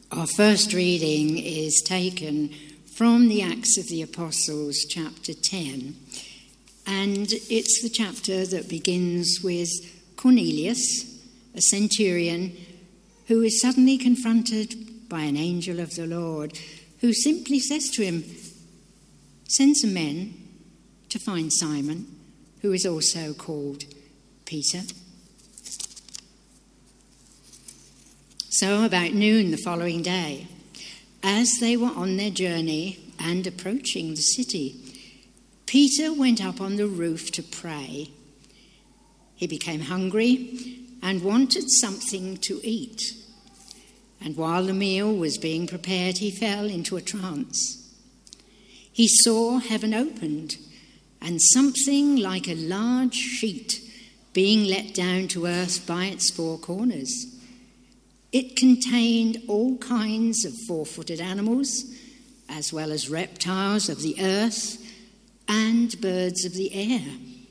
Our first reading is taken from the Acts of the Apostles, chapter 10, and it's the chapter that begins with Cornelius, a centurion, who is suddenly confronted by an angel of the Lord, who simply says to him, "Send some men to find Simon, who is also called Peter." So about noon the following day, as they were on their journey and approaching the city, Peter went up on the roof to pray. He became hungry and wanted something to eat. And while the meal was being prepared, he fell into a trance. He saw heaven opened and something like a large sheet being let down to earth by its four corners. It contained all kinds of four-footed animals, as well as reptiles of the earth and birds of the air.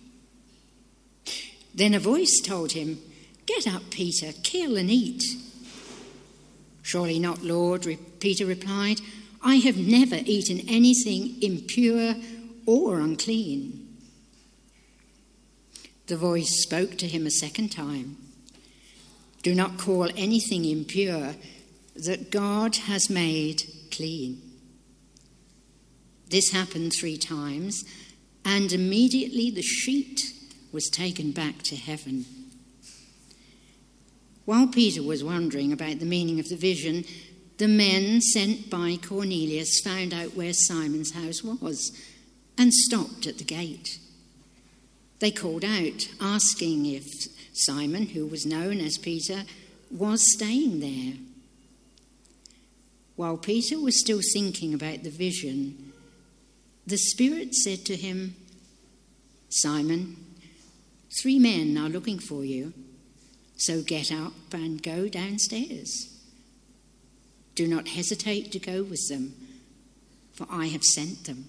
Then a voice told him, "Get up, Peter, kill and eat." "Surely not, Lord," Peter replied. "I have never eaten anything impure or unclean." The voice spoke to him a second time. "Do not call anything impure that God has made clean." This happened 3 times, and immediately the sheet was taken back to heaven. While Peter was wondering about the meaning of the vision, the men sent by Cornelius found out where Simon's house was and stopped at the gate. They called out, asking if Simon, who was known as Peter, was staying there. While Peter was still thinking about the vision, the Spirit said to him, "Simon, 3 men are looking for you, so get up and go downstairs. Do not hesitate to go with them, for I have sent them."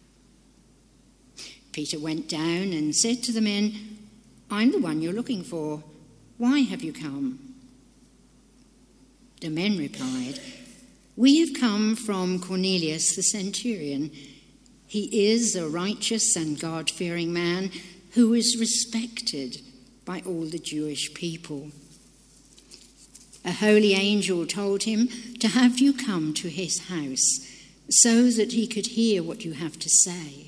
Peter went down and said to the men, "I'm the one you're looking for. Why have you come?" The men replied, "We have come from Cornelius the centurion. He is a righteous and God-fearing man who is respected by all the Jewish people. A holy angel told him to have you come to his house so that he could hear what you have to say."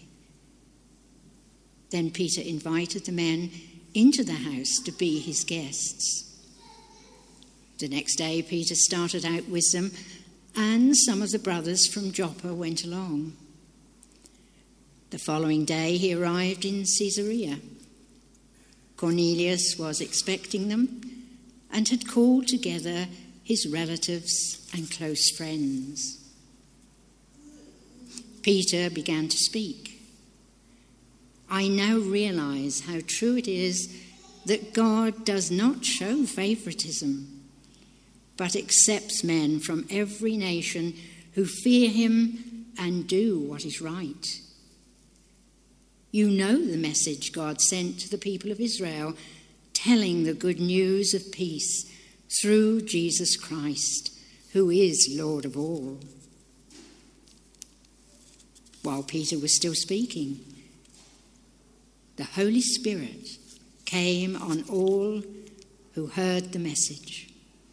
Then Peter invited the men into the house to be his guests. The next day Peter started out with them, and some of the brothers from Joppa went along. The following day he arrived in Caesarea. Cornelius was expecting them and had called together his relatives and close friends. Peter began to speak. "I now realize how true it is that God does not show favoritism, but accepts men from every nation who fear him and do what is right. You know the message God sent to the people of Israel, telling the good news of peace through Jesus Christ, who is Lord of all." While Peter was still speaking, the Holy Spirit came on all who heard the message.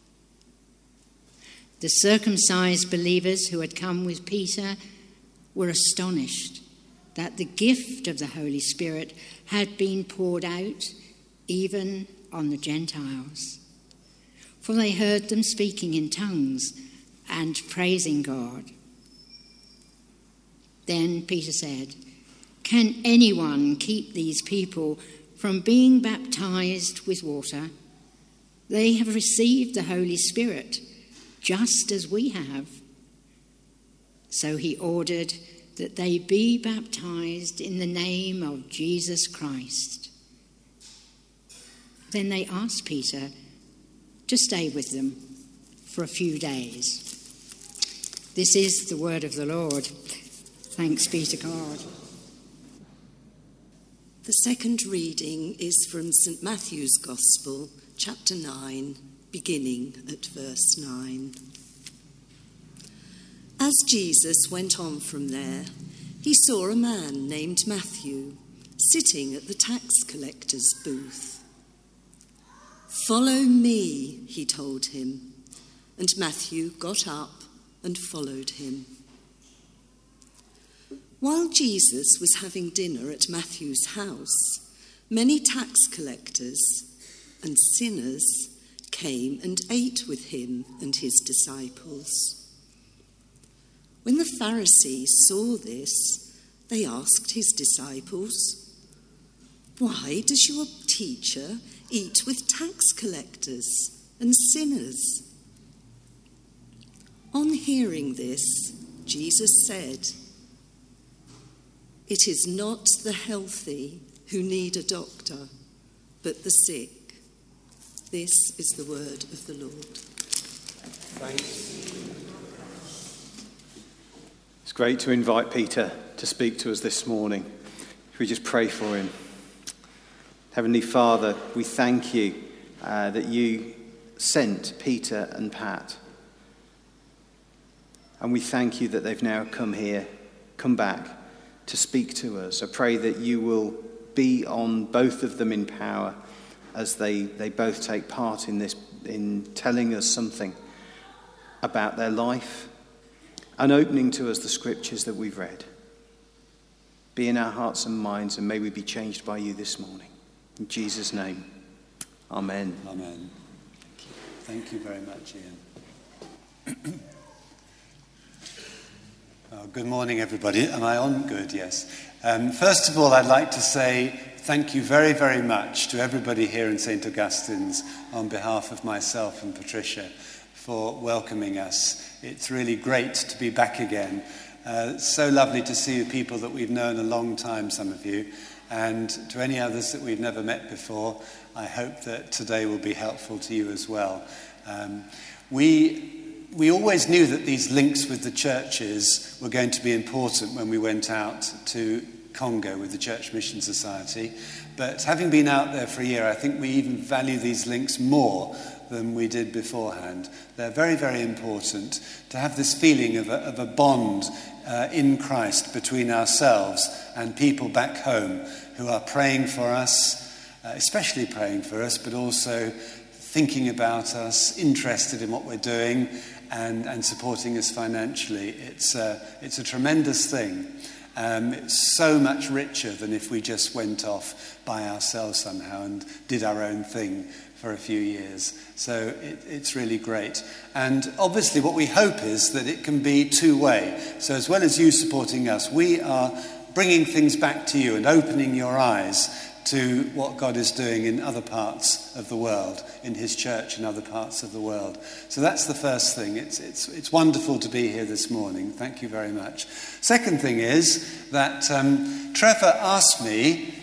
The circumcised believers who had come with Peter were astonished that the gift of the Holy Spirit had been poured out even on the Gentiles. For they heard them speaking in tongues and praising God. Then Peter said, "Can anyone keep these people from being baptized with water? They have received the Holy Spirit just as we have." So he ordered that they be baptized in the name of Jesus Christ. Then they asked Peter to stay with them for a few days. This is the word of the Lord. Thanks be to God. The second reading is from St. Matthew's Gospel, chapter 9, beginning at verse 9. As Jesus went on from there, he saw a man named Matthew sitting at the tax collector's booth. "Follow me," he told him, and Matthew got up and followed him. While Jesus was having dinner at Matthew's house, many tax collectors and sinners came and ate with him and his disciples. When the Pharisees saw this, they asked his disciples, "Why does your teacher eat with tax collectors and sinners?" On hearing this, Jesus said, "It is not the healthy who need a doctor, but the sick." This is the word of the Lord. Thanks. It's great to invite Peter to speak to us this morning. Should we just pray for him? Heavenly Father, we thank you that you sent Peter and Pat. And we thank you that they've now come back to speak to us. I pray that you will be on both of them in power as they both take part in this, in telling us something about their life and opening to us the scriptures that we've read. Be in our hearts and minds, and may we be changed by you this morning. In Jesus' name, amen. Amen. Thank you very much, Ian. Good morning, everybody. Am I on? Good, yes. First of all, I'd like to say thank you very, very much to everybody here in St. Augustine's on behalf of myself and Patricia for welcoming us. It's really great to be back again. It's so lovely to see you people that we've known a long time, some of you. And to any others that we've never met before, I hope that today will be helpful to you as well. We always knew that these links with the churches were going to be important when we went out to Congo with the Church Mission Society. But having been out there for a year, I think we even value these links more than we did beforehand. They're very, very important to have this feeling of a bond in Christ between ourselves and people back home who are praying for us, especially praying for us, but also thinking about us, interested in what we're doing, and supporting us financially. It's a tremendous thing. It's so much richer than if we just went off by ourselves somehow and did our own thing for a few years. So it's really great. And obviously what we hope is that it can be two-way. So as well as you supporting us, we are bringing things back to you and opening your eyes to what God is doing in other parts of the world, in his church in other parts of the world. So that's the first thing. It's wonderful to be here this morning. Thank you very much. Second thing is that Trevor asked me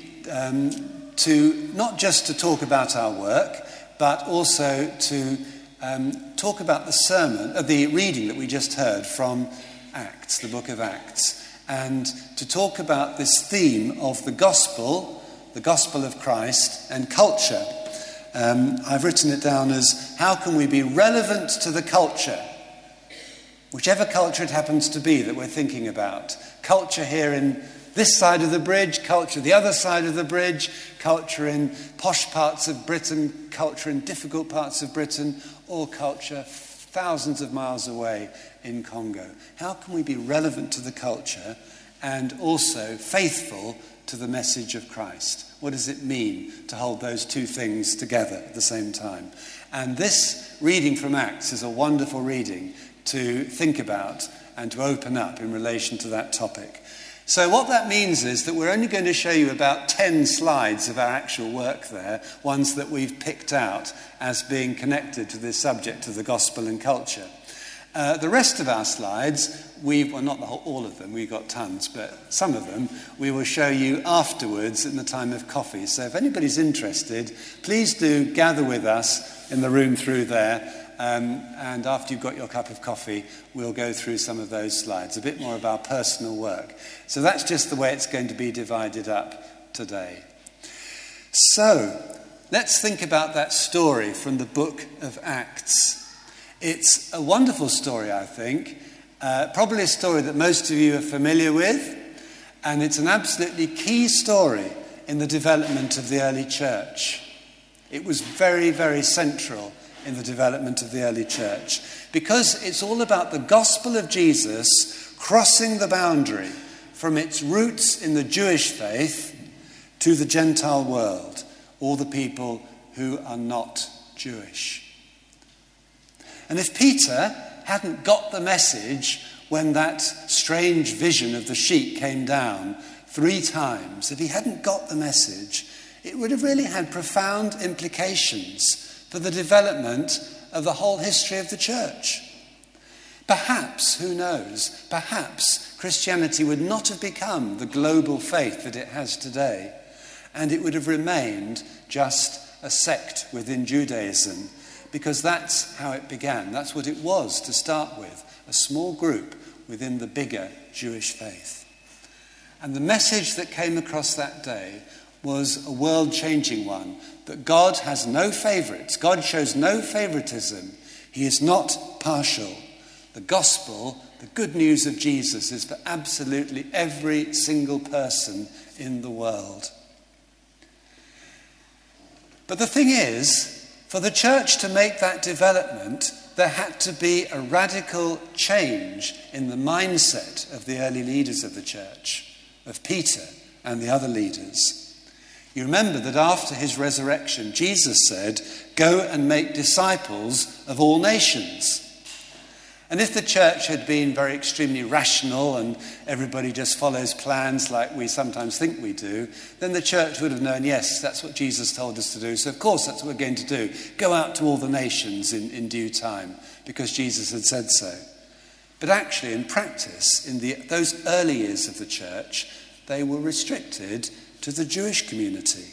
to not just to talk about our work, but also to talk about the sermon, the reading that we just heard from Acts, the book of Acts, and to talk about this theme of the gospel of Christ and culture. I've written it down as, how can we be relevant to the culture? Whichever culture it happens to be that we're thinking about. Culture here in this side of the bridge, culture the other side of the bridge, culture in posh parts of Britain, culture in difficult parts of Britain, or culture thousands of miles away in Congo. How can we be relevant to the culture and also faithful to the message of Christ? What does it mean to hold those two things together at the same time? And this reading from Acts is a wonderful reading to think about and to open up in relation to that topic. So what that means is that we're only going to show you about 10 slides of our actual work there, ones that we've picked out as being connected to this subject of the gospel and culture. The rest of our slides, not all of them, we've got tons, but some of them we will show you afterwards in the time of coffee. So if anybody's interested, please do gather with us in the room through there. And after you've got your cup of coffee, we'll go through some of those slides, a bit more of our personal work. So that's just the way it's going to be divided up today. So let's think about that story from the book of Acts. It's a wonderful story, I think, Probably a story that most of you are familiar with, and it's an absolutely key story in the development of the early church. It was very, very central in the development of the early church because it's all about the gospel of Jesus crossing the boundary from its roots in the Jewish faith to the Gentile world, all the people who are not Jewish. And if Peter hadn't got the message when that strange vision of the sheep came down 3 times, if he hadn't got the message, it would have really had profound implications for the development of the whole history of the church. Perhaps, who knows, perhaps Christianity would not have become the global faith that it has today, and it would have remained just a sect within Judaism, because that's how it began. That's what it was to start with, a small group within the bigger Jewish faith. And the message that came across that day was a world-changing one, that God has no favourites. God shows no favouritism. He is not partial. The gospel, the good news of Jesus, is for absolutely every single person in the world. But the thing is, for the church to make that development, there had to be a radical change in the mindset of the early leaders of the church, of Peter and the other leaders. You remember that after his resurrection, Jesus said, "Go and make disciples of all nations." And if the church had been very extremely rational and everybody just follows plans like we sometimes think we do, then the church would have known, yes, that's what Jesus told us to do. So of course that's what we're going to do. Go out to all the nations in due time, because Jesus had said so. But actually, in practice, in those early years of the church, they were restricted to the Jewish community.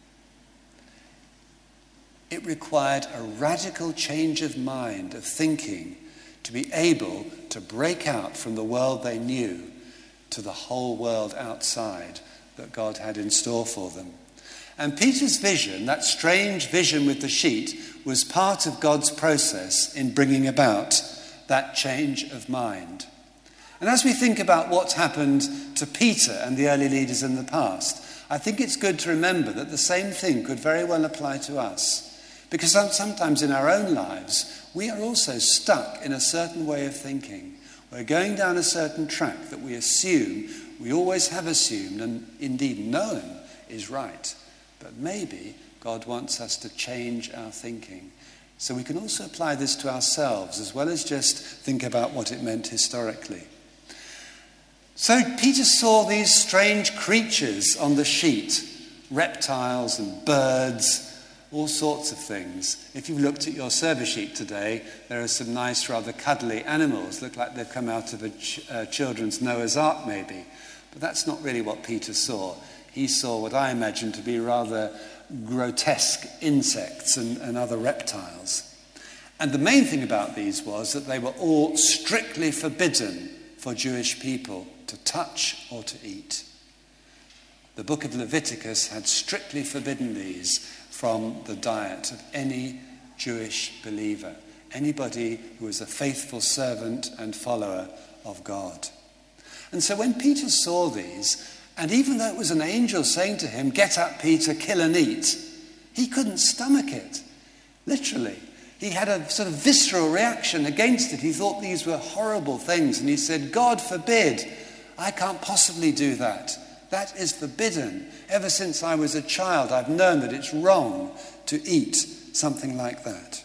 It required a radical change of mind, of thinking, to be able to break out from the world they knew to the whole world outside that God had in store for them. And Peter's vision, that strange vision with the sheet, was part of God's process in bringing about that change of mind. And as we think about what's happened to Peter and the early leaders in the past, I think it's good to remember that the same thing could very well apply to us. Because sometimes in our own lives, we are also stuck in a certain way of thinking. We're going down a certain track that we assume, we always have assumed, and indeed known is right. But maybe God wants us to change our thinking. So we can also apply this to ourselves, as well as just think about what it meant historically. So Peter saw these strange creatures on the sheet, reptiles and birds, all sorts of things. If you've looked at your service sheet today, there are some nice, rather cuddly animals. Look like they've come out of a children's Noah's Ark, maybe. But that's not really what Peter saw. He saw what I imagine to be rather grotesque insects and other reptiles. And the main thing about these was that they were all strictly forbidden for Jewish people to touch or to eat. The book of Leviticus had strictly forbidden these from the diet of any Jewish believer, anybody who was a faithful servant and follower of God. And so when Peter saw these, and even though it was an angel saying to him, "Get up, Peter, kill and eat," he couldn't stomach it. Literally. He had a sort of visceral reaction against it. He thought these were horrible things, and he said, "God forbid, I can't possibly do that. That is forbidden. Ever since I was a child, I've known that it's wrong to eat something like that."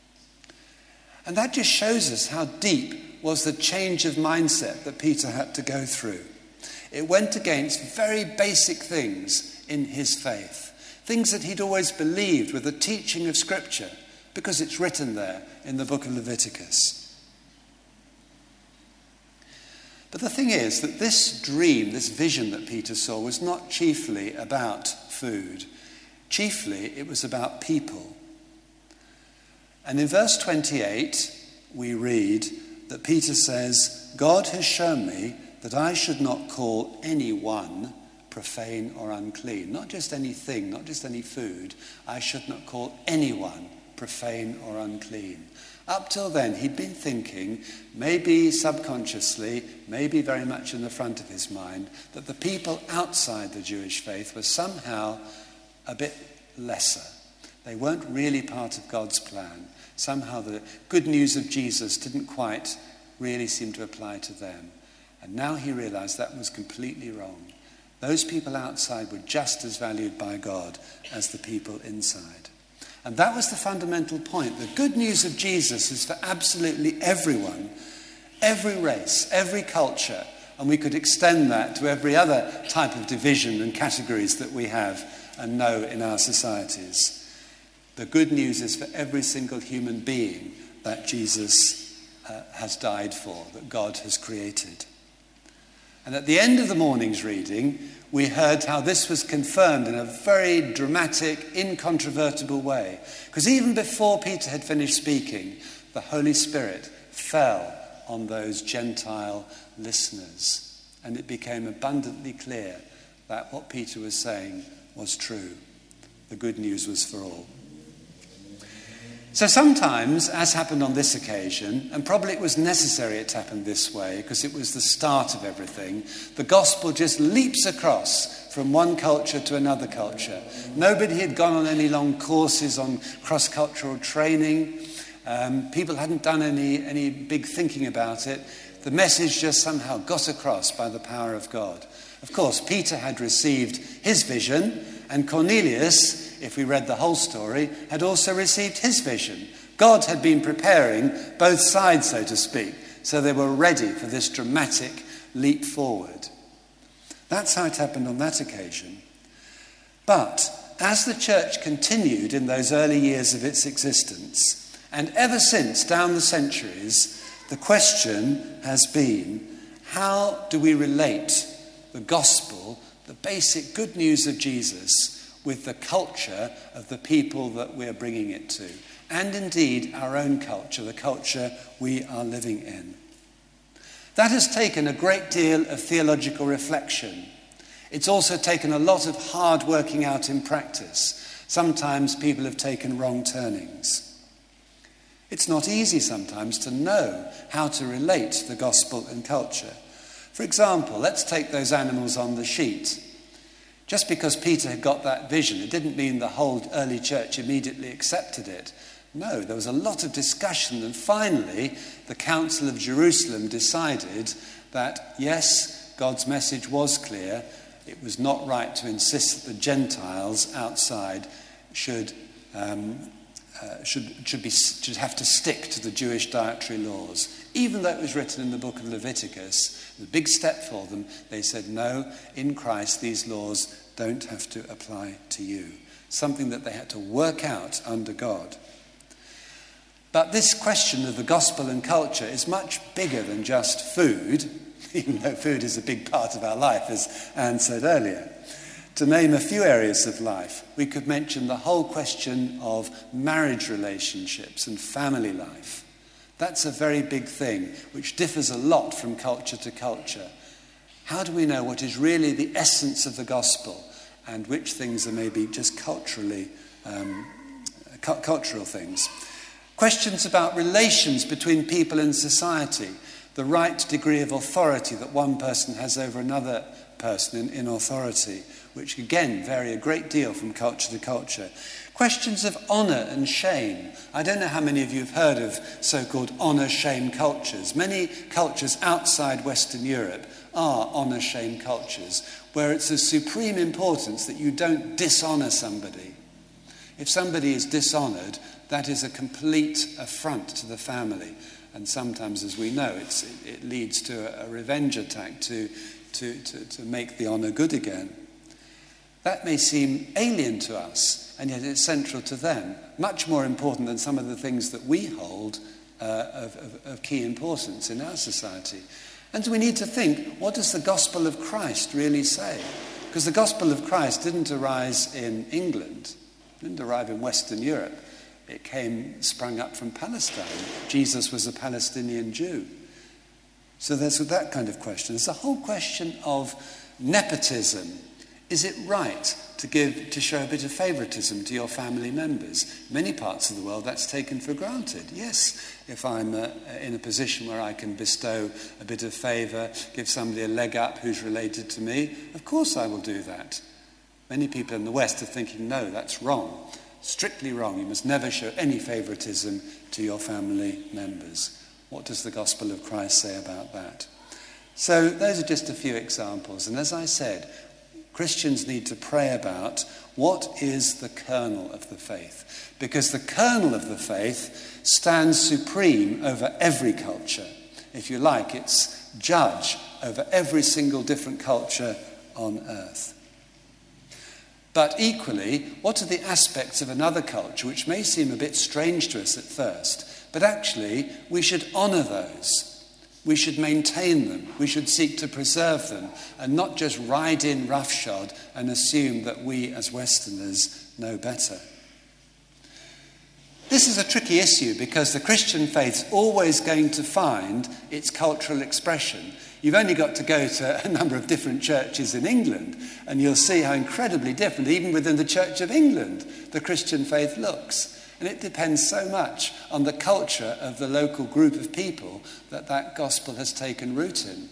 And that just shows us how deep was the change of mindset that Peter had to go through. It went against very basic things in his faith, things that he'd always believed with the teaching of Scripture, because it's written there in the book of Leviticus. But the thing is that this dream, this vision that Peter saw, was not chiefly about food. Chiefly, it was about people. And in verse 28, we read that Peter says, "God has shown me that I should not call anyone profane or unclean." Not just anything, not just any food. I should not call anyone profane or unclean. Up till then, he'd been thinking, maybe subconsciously, maybe very much in the front of his mind, that the people outside the Jewish faith were somehow a bit lesser. They weren't really part of God's plan. Somehow the good news of Jesus didn't quite really seem to apply to them. And now he realized that was completely wrong. Those people outside were just as valued by God as the people inside. And that was the fundamental point. The good news of Jesus is for absolutely everyone, every race, every culture, and we could extend that to every other type of division and categories that we have and know in our societies. The good news is for every single human being that Jesus has died for, that God has created. And at the end of the morning's reading, we heard how this was confirmed in a very dramatic, incontrovertible way. Because even before Peter had finished speaking, the Holy Spirit fell on those Gentile listeners. And it became abundantly clear that what Peter was saying was true. The good news was for all. So sometimes, as happened on this occasion, and probably it was necessary it happened this way because it was the start of everything, the gospel just leaps across from one culture to another culture. Nobody had gone on any long courses on cross-cultural training. People hadn't done any big thinking about it. The message just somehow got across by the power of God. Of course, Peter had received his vision, and Cornelius, if we read the whole story, had also received his vision. God had been preparing both sides, so to speak, so they were ready for this dramatic leap forward. That's how it happened on that occasion. But as the church continued in those early years of its existence, and ever since down the centuries, the question has been, how do we relate the gospel, the basic good news of Jesus, with the culture of the people that we're bringing it to, and indeed our own culture, the culture we are living in? That has taken a great deal of theological reflection. It's also taken a lot of hard working out in practice. Sometimes people have taken wrong turnings. It's not easy sometimes to know how to relate the gospel and culture. For example, let's take those animals on the sheet. Just because Peter had got that vision, it didn't mean the whole early church immediately accepted it. No, there was a lot of discussion, and finally the Council of Jerusalem decided that, yes, God's message was clear. It was not right to insist that the Gentiles outside should have to stick to the Jewish dietary laws. Even though it was written in the book of Leviticus, the big step for them, they said, no, in Christ these laws don't have to apply to you. Something that they had to work out under God. But this question of the gospel and culture is much bigger than just food, even though food is a big part of our life, as Anne said earlier. To name a few areas of life, we could mention the whole question of marriage relationships and family life. That's a very big thing, which differs a lot from culture to culture. How do we know what is really the essence of the gospel and which things are maybe just cultural things? Questions about relations between people in society, the right degree of authority that one person has over another person in authority, which again vary a great deal from culture to culture. Questions of honour and shame. I don't know how many of you have heard of so-called honour-shame cultures. Many cultures outside Western Europe are honour-shame cultures, where it's of supreme importance that you don't dishonour somebody. If somebody is dishonoured, that is a complete affront to the family. And sometimes, as we know, it leads to a revenge attack to make the honour good again. That may seem alien to us, and yet it's central to them. Much more important than some of the things that we hold of key importance in our society. And we need to think, what does the gospel of Christ really say? Because the gospel of Christ didn't arise in England, it didn't arrive in Western Europe. It sprung up from Palestine. Jesus was a Palestinian Jew. So there's that kind of question. There's a whole question of nepotism Is it right to show a bit of favouritism to your family members? Many parts of the world that's taken for granted. Yes, if I'm in a position where I can bestow a bit of favour, give somebody a leg up who's related to me, of course I will do that. Many people in the West are thinking, no, that's wrong. Strictly wrong. You must never show any favouritism to your family members. What does the gospel of Christ say about that? So those are just a few examples. And as I said, Christians need to pray about what is the kernel of the faith. Because the kernel of the faith stands supreme over every culture. If you like, it's judge over every single different culture on earth. But equally, what are the aspects of another culture which may seem a bit strange to us at first, but actually we should honour those. We should maintain them. We should seek to preserve them and not just ride in roughshod and assume that we as Westerners know better. This is a tricky issue because the Christian faith's always going to find its cultural expression. You've only got to go to a number of different churches in England and you'll see how incredibly different, even within the Church of England, the Christian faith looks. And it depends so much on the culture of the local group of people that gospel has taken root in.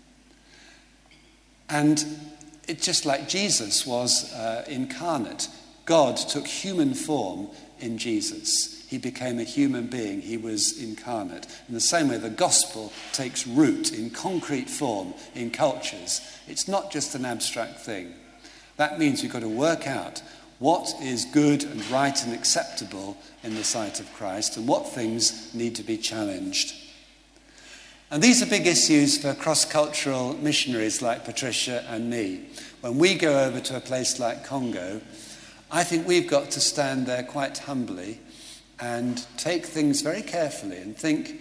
And it's just like Jesus was incarnate. God took human form in Jesus. He became a human being. He was incarnate. In the same way, the gospel takes root in concrete form in cultures. It's not just an abstract thing. That means you've got to work out what is good and right and acceptable in the sight of Christ and what things need to be challenged. And these are big issues for cross-cultural missionaries like Patricia and me. When we go over to a place like Congo, I think we've got to stand there quite humbly and take things very carefully and think,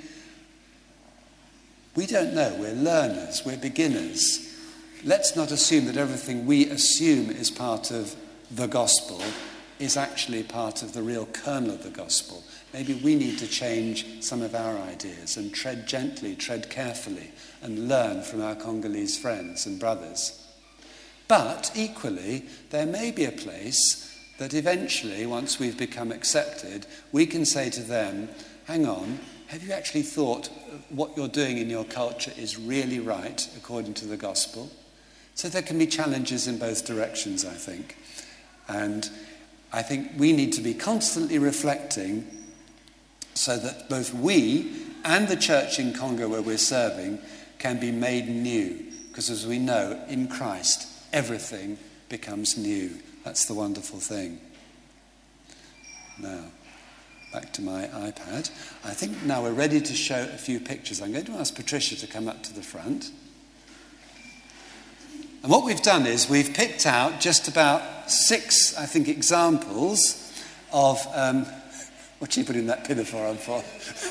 we don't know, we're learners, we're beginners. Let's not assume that everything we assume is part of the gospel is actually part of the real kernel of the gospel. Maybe we need to change some of our ideas and tread gently, tread carefully, and learn from our Congolese friends and brothers. But equally, there may be a place that eventually, once we've become accepted, we can say to them, hang on, have you actually thought what you're doing in your culture is really right according to the gospel? So there can be challenges in both directions, I think. And I think we need to be constantly reflecting so that both we and the church in Congo where we're serving can be made new. Because as we know, in Christ, everything becomes new. That's the wonderful thing. Now, back to my iPad. I think now we're ready to show a few pictures. I'm going to ask Patricia to come up to the front. And what we've done is we've picked out just about 6, I think, examples of... what are you putting that pinafore on for?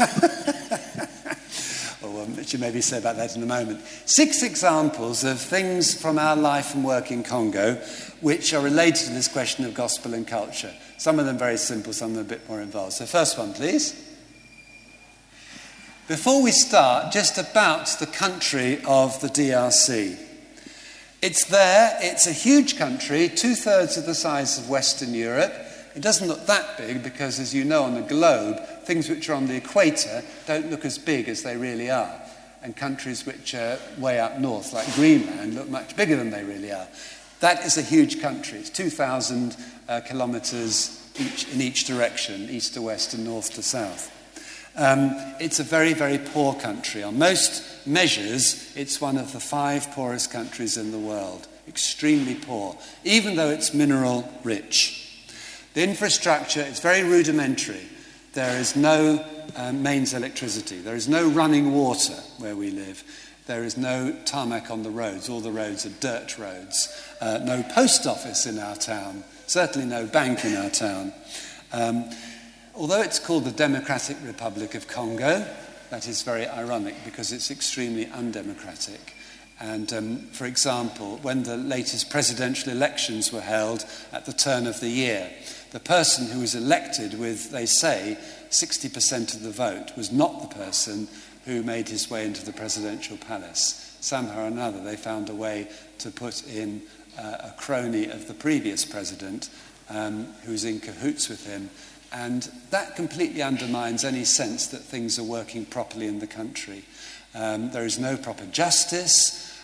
Or what you maybe say about that in a moment. 6 examples of things from our life and work in Congo which are related to this question of gospel and culture. Some of them very simple, some of them a bit more involved. So first one, please. Before we start, just about the country of the DRC. It's there, it's a huge country, 2/3 of the size of Western Europe. It doesn't look that big because, as you know, on the globe, things which are on the equator don't look as big as they really are. And countries which are way up north, like Greenland, look much bigger than they really are. That is a huge country. It's 2,000 kilometres in each direction, east to west and north to south. It's a very, very poor country. On most measures, it's one of the 5 poorest countries in the world. Extremely poor, even though it's mineral rich. The infrastructure is very rudimentary. There is no mains electricity. There is no running water where we live. There is no tarmac on the roads. All the roads are dirt roads. No post office in our town. Certainly no bank in our town. Although it's called the Democratic Republic of Congo, that is very ironic because it's extremely undemocratic. And for example, when the latest presidential elections were held at the turn of the year, the person who was elected with, they say, 60% of the vote was not the person who made his way into the presidential palace. Somehow or another, they found a way to put in a crony of the previous president who's in cahoots with him. And that completely undermines any sense that things are working properly in the country. There is no proper justice,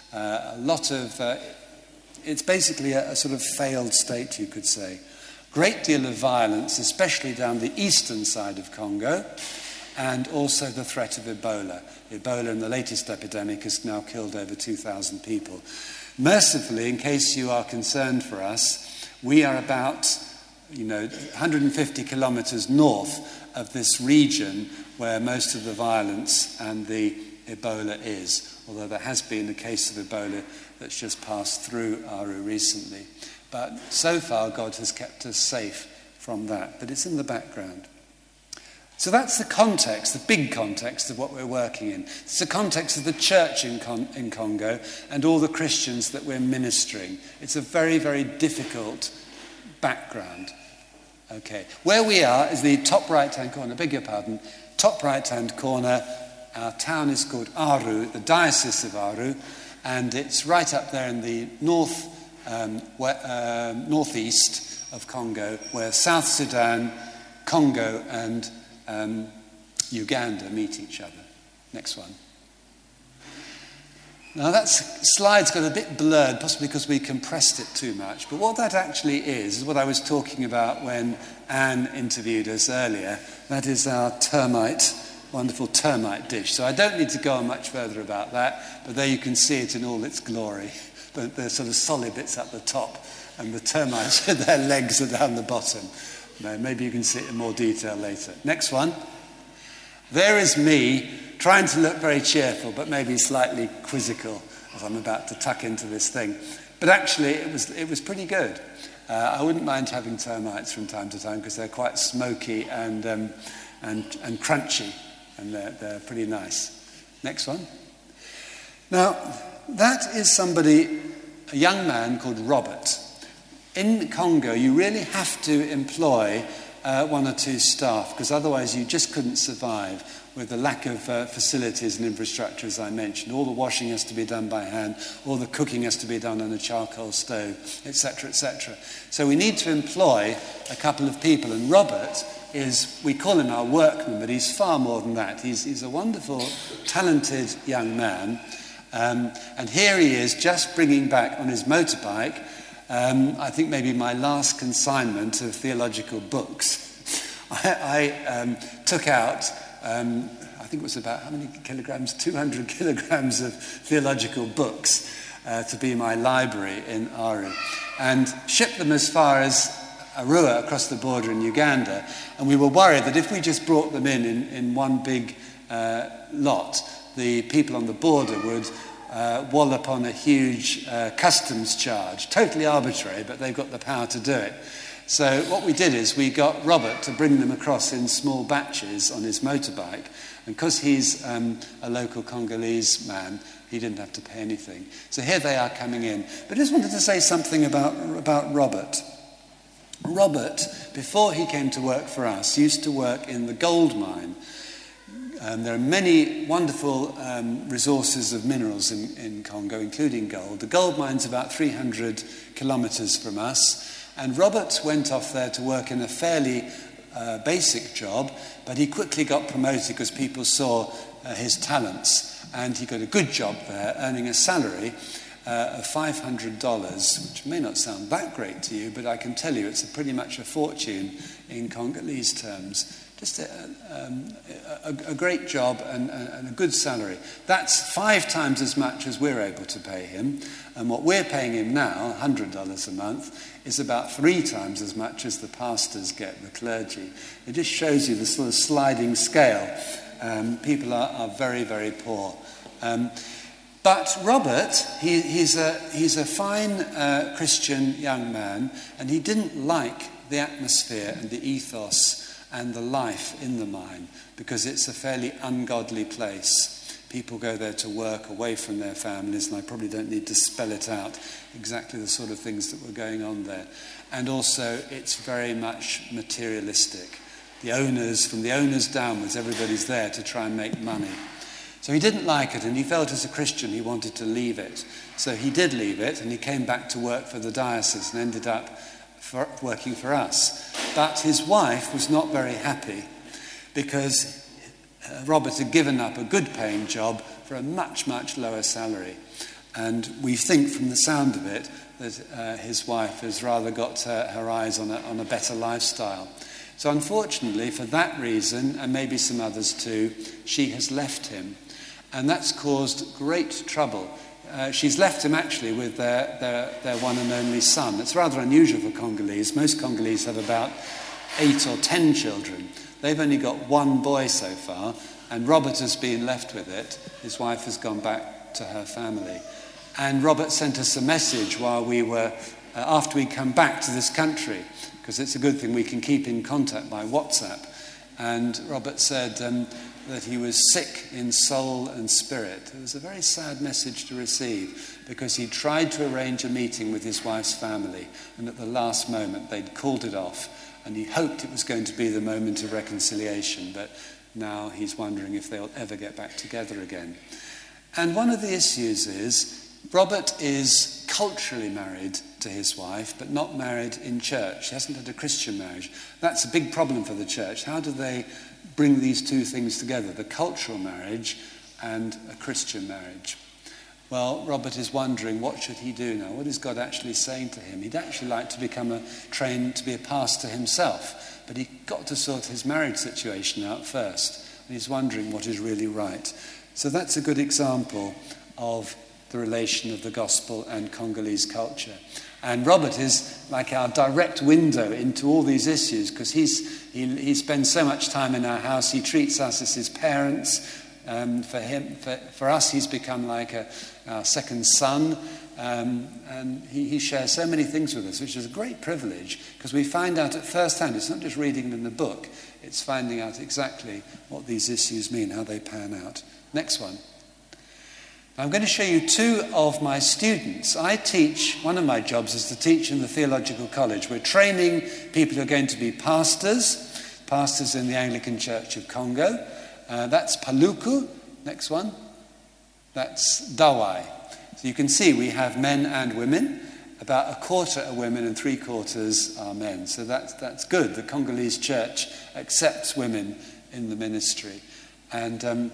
it's basically a sort of failed state, you could say. Great deal of violence, especially down the eastern side of Congo, and also the threat of Ebola. Ebola in the latest epidemic has now killed over 2,000 people. Mercifully, in case you are concerned for us, we are about 150 kilometers north of this region where most of the violence and the Ebola is, although there has been a case of Ebola that's just passed through Aru recently. But so far, God has kept us safe from that. But it's in the background. So that's the context, the big context of what we're working in. It's the context of the church in Congo and all the Christians that we're ministering. It's a very, very difficult background. Okay. Where we are is the top right-hand corner, top right-hand corner. Our town is called Aru, the Diocese of Aru, and it's right up there in the northeast of Congo, where South Sudan, Congo, and Uganda meet each other. Next one. Now that slide's got a bit blurred, possibly because we compressed it too much, but what that actually is what I was talking about when Anne interviewed us earlier. That is our wonderful termite dish. So I don't need to go on much further about that, but there you can see it in all its glory. The sort of solid bits at the top, and the termites with their legs are down the bottom. Maybe you can see it in more detail later. Next one. There is me, trying to look very cheerful, but maybe slightly quizzical as I'm about to tuck into this thing. But actually, it was pretty good. I wouldn't mind having termites from time to time because they're quite smoky and crunchy, and they're pretty nice. Next one. Now, that is a young man called Robert. In Congo, you really have to employ one or two staff, because otherwise you just couldn't survive with the lack of facilities and infrastructure, as I mentioned. All the washing has to be done by hand, all the cooking has to be done on a charcoal stove, etc., etc. So we need to employ a couple of people, and Robert we call him our workman, but he's far more than that. He's a wonderful, talented young man, and here he is just bringing back on his motorbike I think maybe my last consignment of theological books. I took out, I think it was about how many kilograms? 200 kilograms of theological books to be my library in Aru, and shipped them as far as Arua across the border in Uganda. And we were worried that if we just brought them in one big lot, the people on the border would wallop on a huge customs charge, totally arbitrary, but they've got the power to do it. So what we did is we got Robert to bring them across in small batches on his motorbike, and because he's a local Congolese man, he didn't have to pay anything. So here they are coming in. But I just wanted to say something about Robert. Robert, before he came to work for us, used to work in the gold mine. There are many wonderful resources of minerals in Congo, including gold. The gold mine's about 300 kilometers from us, and Robert went off there to work in a fairly basic job, but he quickly got promoted because people saw his talents, and he got a good job there, earning a salary of $500, which may not sound that great to you, but I can tell you it's pretty much a fortune in Congolese terms. Just a great job and a good salary. That's 5 times as much as we're able to pay him. And what we're paying him now, $100 a month, is about 3 times as much as the pastors get, the clergy. It just shows you the sort of sliding scale. People are very, very poor. But Robert, he's a fine Christian young man, and he didn't like the atmosphere and the ethos and the life in the mine, because it's a fairly ungodly place. People go there to work away from their families, and I probably don't need to spell it out, exactly the sort of things that were going on there. And also, it's very much materialistic. From the owners downwards, everybody's there to try and make money. So he didn't like it, and he felt as a Christian he wanted to leave it. So he did leave it, and he came back to work for the diocese and ended up working for us. But his wife was not very happy because Robert had given up a good-paying job for a much, much lower salary. And we think from the sound of it that his wife has rather got her eyes on a better lifestyle. So unfortunately, for that reason, and maybe some others too, she has left him. And that's caused great trouble. She's left him actually with their one and only son. It's rather unusual for Congolese. Most Congolese have about 8 or 10 children. They've only got one boy so far, and Robert has been left with it. His wife has gone back to her family. And Robert sent us a message while we were, after we come back to this country, because it's a good thing we can keep in contact by WhatsApp. And Robert said that he was sick in soul and spirit. It was a very sad message to receive, because he tried to arrange a meeting with his wife's family, and at the last moment they'd called it off, and he hoped it was going to be the moment of reconciliation, but now he's wondering if they'll ever get back together again. And one of the issues is Robert is culturally married to his wife, but not married in church. He hasn't had a Christian marriage. That's a big problem for the church. How do they bring these two things together, the cultural marriage and a Christian marriage? Well, Robert is wondering, what should he do now? What is God actually saying to him? He'd actually like to trained to be a pastor himself, but he got to sort his marriage situation out first. And he's wondering what is really right. So that's a good example of the relation of the gospel and Congolese culture. And Robert is like our direct window into all these issues, because he spends so much time in our house. He treats us as his parents. For us, he's become like our second son. And he shares so many things with us, which is a great privilege, because we find out at first hand. It's not just reading them in the book, it's finding out exactly what these issues mean, how they pan out. Next one. I'm going to show you 2 of my students. One of my jobs is to teach in the Theological College. We're training people who are going to be pastors in the Anglican Church of Congo. That's Paluku. Next one. That's Dawai. So you can see we have men and women. About a quarter are women and 3/4 are men. So that's good. The Congolese Church accepts women in the ministry. And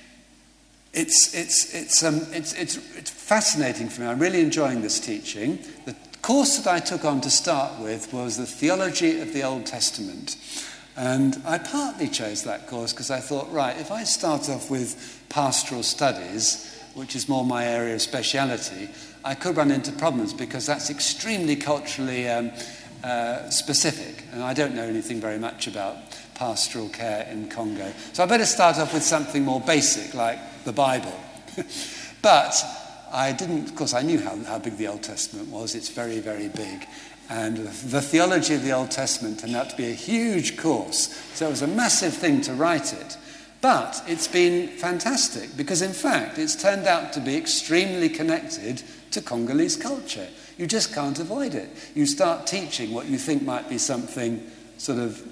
It's fascinating for me. I'm really enjoying this teaching. The course that I took on to start with was the theology of the Old Testament. And I partly chose that course because I thought, right, if I start off with pastoral studies, which is more my area of speciality, I could run into problems because that's extremely culturally specific. And I don't know anything very much about pastoral care in Congo. So I better start off with something more basic, like the Bible. But I didn't, of course, I knew how big the Old Testament was. It's very, very big. And the theology of the Old Testament turned out to be a huge course. So it was a massive thing to write it. But it's been fantastic because, in fact, it's turned out to be extremely connected to Congolese culture. You just can't avoid it. You start teaching what you think might be something sort of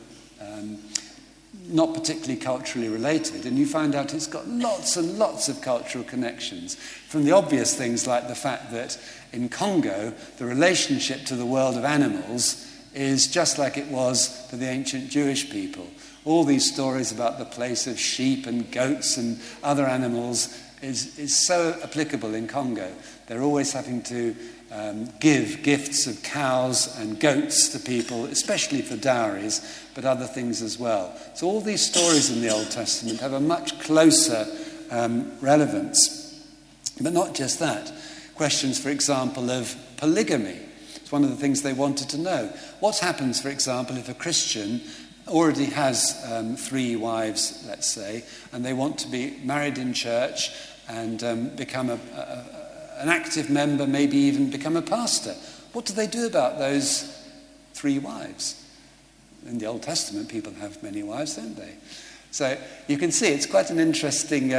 not particularly culturally related, and you find out it's got lots and lots of cultural connections. From the obvious things like the fact that in Congo, the relationship to the world of animals is just like it was for the ancient Jewish people. All these stories about the place of sheep and goats and other animals is so applicable in Congo. They're always having to give gifts of cows and goats to people, especially for dowries, but other things as well. So all these stories in the Old Testament have a much closer relevance. But not just that. Questions, for example, of polygamy. It's one of the things they wanted to know. What happens, for example, if a Christian already has 3 wives, let's say, and they want to be married in church and become an active member, maybe even become a pastor? What do they do about those 3 wives? In the Old Testament, people have many wives, don't they? So you can see it's quite an interesting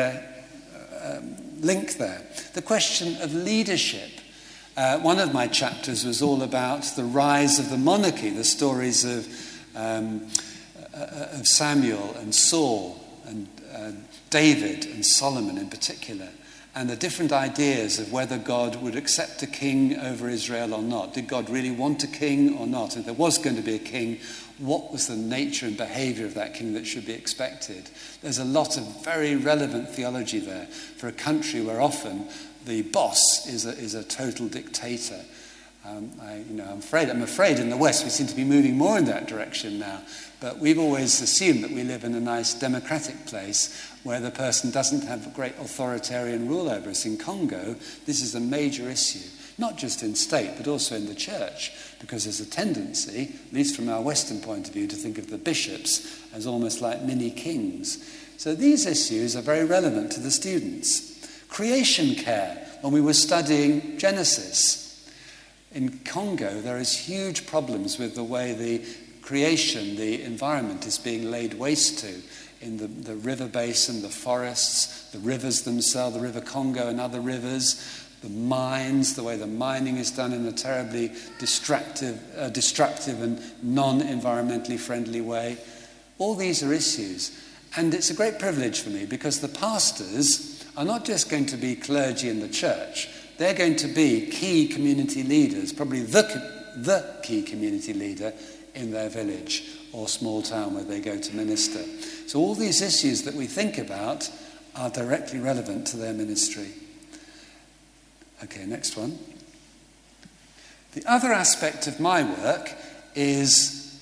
link there. The question of leadership. One of my chapters was all about the rise of the monarchy, the stories of Samuel and Saul and David and Solomon in particular, and the different ideas of whether God would accept a king over Israel or not. Did God really want a king or not? If there was going to be a king, what was the nature and behavior of that king that should be expected? There's a lot of very relevant theology there for a country where often the boss is a total dictator. I'm afraid in the West we seem to be moving more in that direction now. But we've always assumed that we live in a nice democratic place where the person doesn't have a great authoritarian rule over us. In Congo, this is a major issue, not just in state, but also in the church, because there's a tendency, at least from our Western point of view, to think of the bishops as almost like mini kings. So these issues are very relevant to the students. Creation care, when we were studying Genesis. In Congo, there is huge problems with the way the creation, the environment is being laid waste to in the river basin, the forests, the rivers themselves, the River Congo and other rivers, the mines, the way the mining is done in a terribly destructive and non-environmentally friendly way. All these are issues. And it's a great privilege for me because the pastors are not just going to be clergy in the church, they're going to be key community leaders, probably the key community leader in their village or small town where they go to minister. So all these issues that we think about are directly relevant to their ministry. Okay, next one. The other aspect of my work is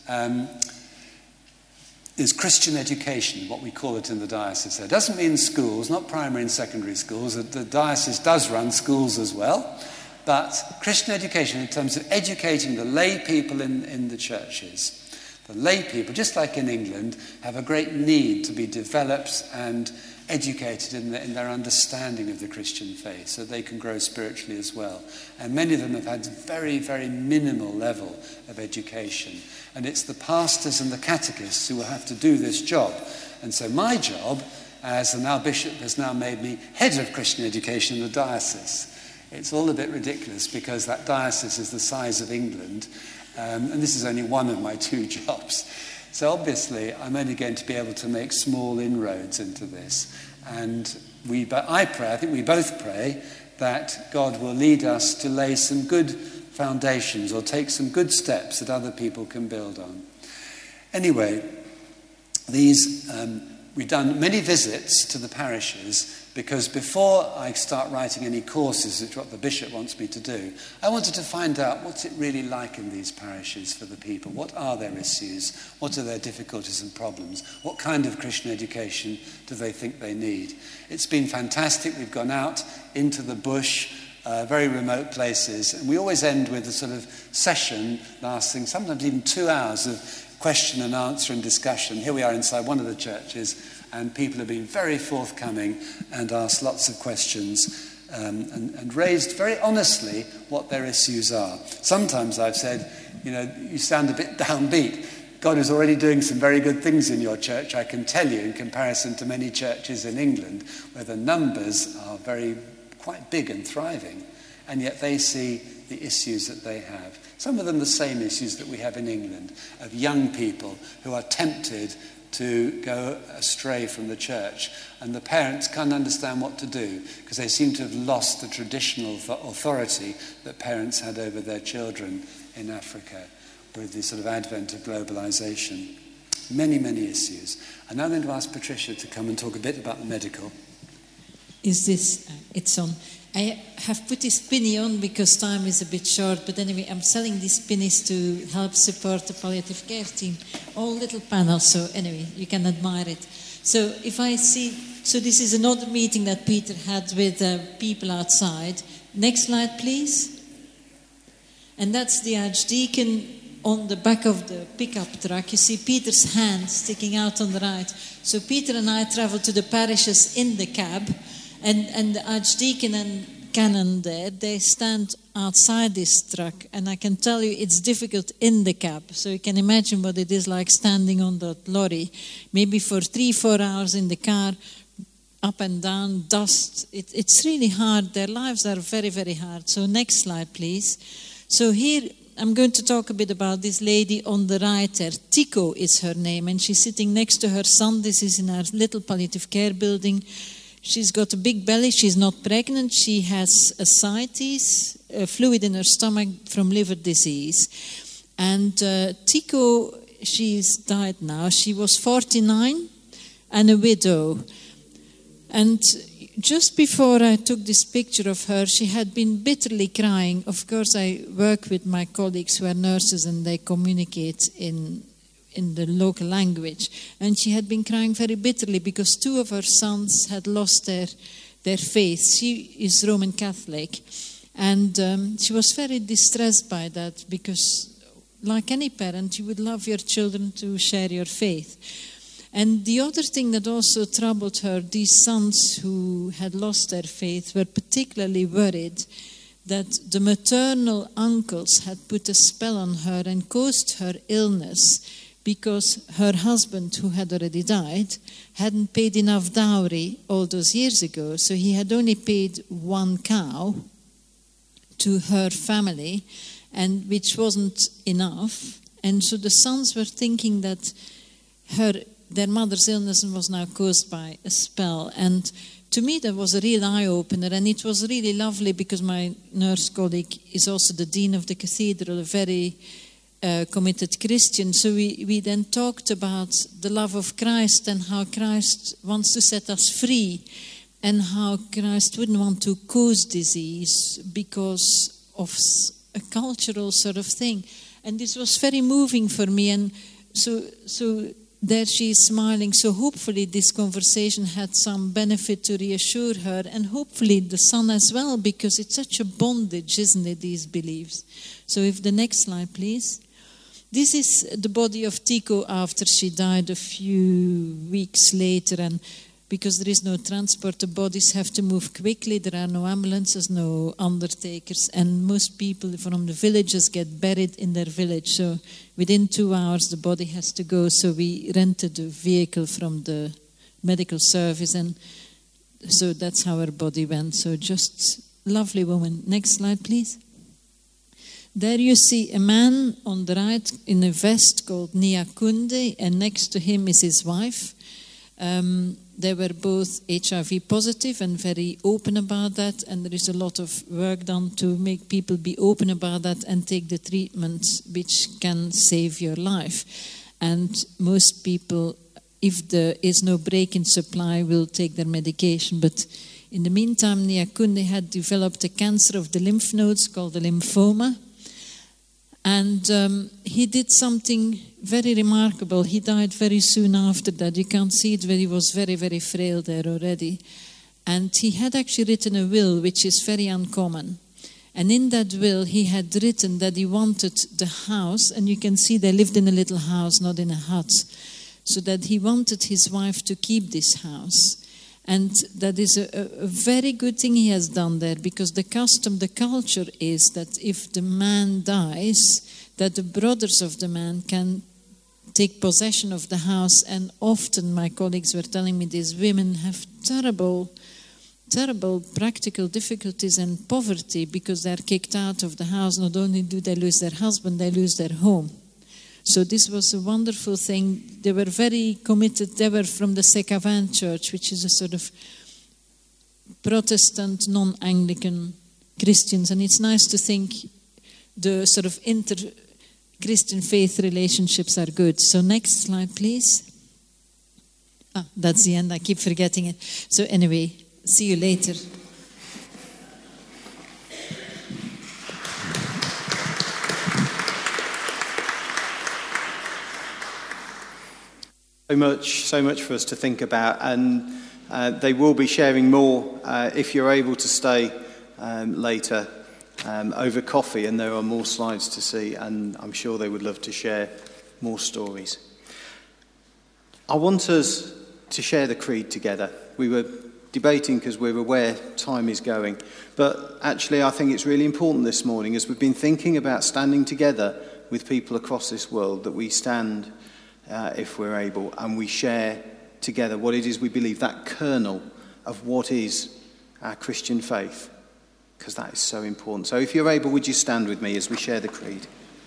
Christian education, what we call it in the diocese. That doesn't mean schools, not primary and secondary schools. The diocese does run schools as well. But Christian education in terms of educating the lay people in the churches. The lay people, just like in England, have a great need to be developed and educated in their understanding of the Christian faith so they can grow spiritually as well. And many of them have had very, very minimal level of education. And it's the pastors and the catechists who will have to do this job. And so my job, as the now bishop has now made me head of Christian education in the diocese. It's all a bit ridiculous because that diocese is the size of England, and this is only one of my two jobs. So obviously I'm only going to be able to make small inroads into this. And I pray, I think we both pray, that God will lead us to lay some good foundations or take some good steps that other people can build on. Anyway, we've done many visits to the parishes because before I start writing any courses, which is what the bishop wants me to do, I wanted to find out what's it really like in these parishes for the people. What are their issues? What are their difficulties and problems? What kind of Christian education do they think they need? It's been fantastic. We've gone out into the bush, very remote places, and we always end with a sort of session lasting sometimes even 2 hours of question and answer and discussion. Here we are inside one of the churches, and people have been very forthcoming and asked lots of questions and raised very honestly what their issues are. Sometimes I've said, you sound a bit downbeat. God is already doing some very good things in your church, I can tell you, in comparison to many churches in England, where the numbers are quite big and thriving, and yet they see the issues that they have. Some of them the same issues that we have in England, of young people who are tempted to go astray from the church, and the parents can't understand what to do because they seem to have lost the traditional authority that parents had over their children in Africa with the sort of advent of globalization. Many, many issues. And now I'm going to ask Patricia to come and talk a bit about the medical. It's on. I have put this pinny on because time is a bit short, but anyway, I'm selling these pinnies to help support the palliative care team. All little panels, so anyway, you can admire it. So this is another meeting that Peter had with people outside. Next slide, please. And that's the Archdeacon on the back of the pickup truck. You see Peter's hand sticking out on the right. So Peter and I traveled to the parishes in the cab. And the Archdeacon and Canon there, they stand outside this truck. And I can tell you it's difficult in the cab. So you can imagine what it is like standing on that lorry. Maybe for 3-4 hours in the car, up and down, dust. It's really hard. Their lives are very, very hard. So next slide, please. So here I'm going to talk a bit about this lady on the right there. Tico is her name, and she's sitting next to her son. This is in our little palliative care building. She's got a big belly. She's not pregnant. She has ascites, fluid in her stomach from liver disease. And Tico, she's died now. She was 49 and a widow. And just before I took this picture of her, she had been bitterly crying. Of course, I work with my colleagues who are nurses and they communicate in the local language. And she had been crying very bitterly because 2 of her sons had lost their faith. She is Roman Catholic. And she was very distressed by that because, like any parent, you would love your children to share your faith. And the other thing that also troubled her, these sons who had lost their faith were particularly worried that the maternal uncles had put a spell on her and caused her illness because her husband, who had already died, hadn't paid enough dowry all those years ago. So he had only paid 1 cow to her family, and which wasn't enough. And so the sons were thinking that their mother's illness was now caused by a spell. And to me, that was a real eye-opener. And it was really lovely because my nurse colleague is also the dean of the cathedral, a very committed Christian. So we then talked about the love of Christ and how Christ wants to set us free and how Christ wouldn't want to cause disease because of a cultural sort of thing. And this was very moving for me. And so there she is smiling. So hopefully this conversation had some benefit to reassure her, and hopefully the son as well, because it's such a bondage, isn't it, these beliefs. So if the next slide, please. This is the body of Tico after she died a few weeks later, and because there is no transport, the bodies have to move quickly. There are no ambulances, no undertakers, and most people from the villages get buried in their village. So within 2 hours, the body has to go. So we rented a vehicle from the medical service, and so that's how her body went. So just lovely woman. Next slide, please. There you see a man on the right in a vest called Nyakunde, and next to him is his wife. They were both HIV positive and very open about that, and there is a lot of work done to make people be open about that and take the treatment which can save your life. And most people, if there is no break in supply, will take their medication. But in the meantime, Nyakunde had developed a cancer of the lymph nodes called the lymphoma. And he did something very remarkable. He died very soon after that. You can't see it, but he was very, very frail there already. And he had actually written a will, which is very uncommon. And in that will, he had written that he wanted the house, and you can see they lived in a little house, not in a hut, so that he wanted his wife to keep this house. And that is a very good thing he has done there, because the custom, the culture is that if the man dies, that the brothers of the man can take possession of the house. And often, my colleagues were telling me, these women have terrible practical difficulties and poverty because they're kicked out of the house. Not only do they lose their husband, they lose their home. So this was a wonderful thing. They were very committed. They were from the Sekavin Church, which is a sort of Protestant, non-Anglican Christians. And it's nice to think the sort of inter-Christian faith relationships are good. So next slide, please. That's the end. I keep forgetting it. So anyway, see you later. So much for us to think about, and they will be sharing more if you're able to stay later over coffee, and there are more slides to see, and I'm sure they would love to share more stories. I want us to share the creed together. We were debating because we're aware time is going, but actually I think it's really important this morning, as we've been thinking about standing together with people across this world, that we stand if we're able, and we share together what it is we believe, that kernel of what is our Christian faith, because that is so important. So if you're able, would you stand with me as we share the creed?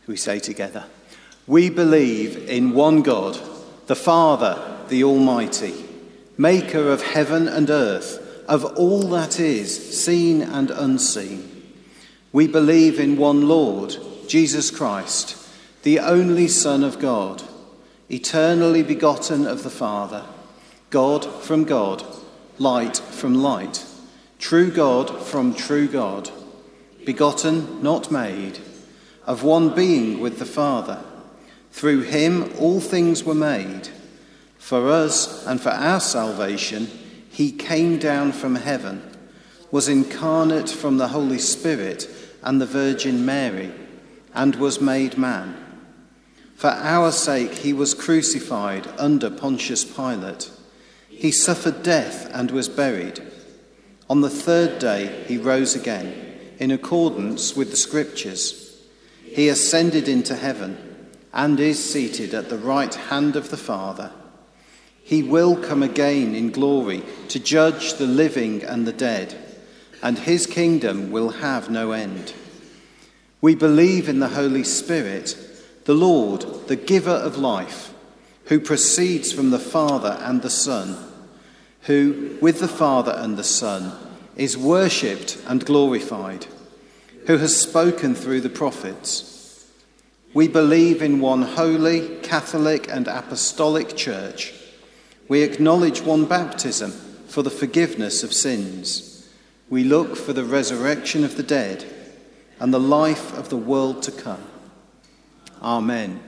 We say together, we believe in one God, the Father, the Almighty, maker of heaven and earth, of all that is, seen and unseen. We believe in one Lord, Jesus Christ, the only Son of God, eternally begotten of the Father, God from God, light from light, true God from true God, begotten, not made, of one being with the Father. Through him all things were made. For us and for our salvation, he came down from heaven, was incarnate from the Holy Spirit and the Virgin Mary, and was made man. For our sake he was crucified under Pontius Pilate. He suffered death and was buried. On the third day he rose again, in accordance with the Scriptures. He ascended into heaven and is seated at the right hand of the Father. He will come again in glory to judge the living and the dead, and his kingdom will have no end. We believe in the Holy Spirit, the Lord, the giver of life, who proceeds from the Father and the Son, who, with the Father and the Son, is worshipped and glorified, who has spoken through the prophets. We believe in one holy, Catholic and Apostolic Church. We acknowledge one baptism for the forgiveness of sins. We look for the resurrection of the dead and the life of the world to come. Amen.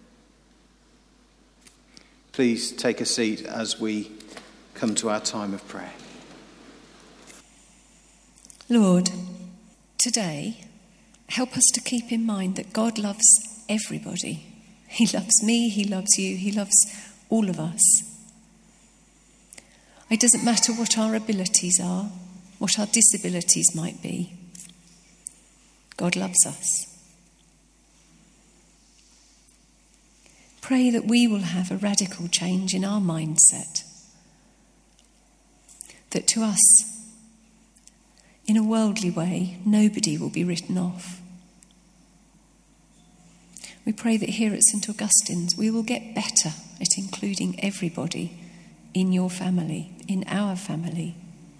Please take a seat as we come to our time of prayer. Lord, today, help us to keep in mind that God loves everybody. He loves me, he loves you, he loves all of us. It doesn't matter what our abilities are, what our disabilities might be. God loves us. Pray that we will have a radical change in our mindset. That to us, in a worldly way, nobody will be written off. We pray that here at St. Augustine's we will get better at including everybody in your family, in our family.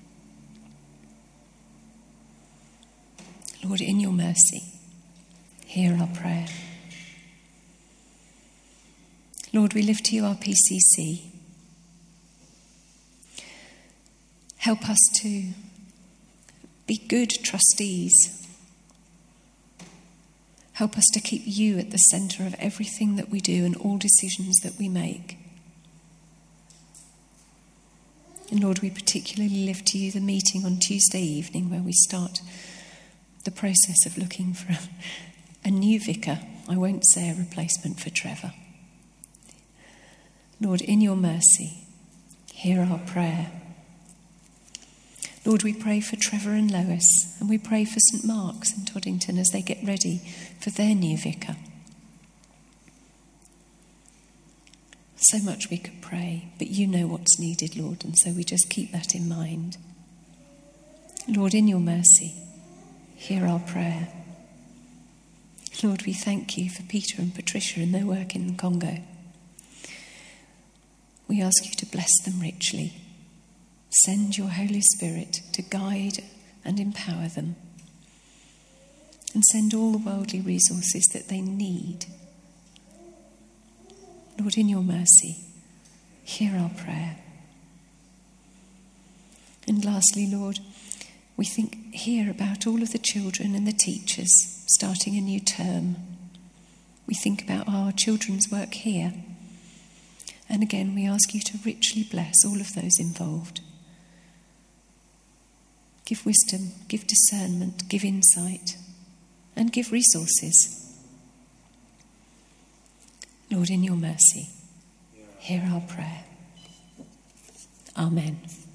Lord, in your mercy, hear our prayer. Lord, we lift to you our PCC. Help us to be good trustees. Help us to keep you at the centre of everything that we do and all decisions that we make. And Lord, we particularly lift to you the meeting on Tuesday evening where we start the process of looking for a new vicar. I won't say a replacement for Trevor. Lord, in your mercy, hear our prayer. Lord, we pray for Trevor and Lois, and we pray for St. Mark's and Toddington as they get ready for their new vicar. So much we could pray, but you know what's needed, Lord, and so we just keep that in mind. Lord, in your mercy, hear our prayer. Lord, we thank you for Peter and Patricia and their work in the Congo. We ask you to bless them richly. Send your Holy Spirit to guide and empower them. And send all the worldly resources that they need. Lord, in your mercy, hear our prayer. And lastly, Lord, we think here about all of the children and the teachers starting a new term. We think about our children's work here. And again, we ask you to richly bless all of those involved. Give wisdom, give discernment, give insight, and give resources. Lord, in your mercy, hear our prayer. Amen.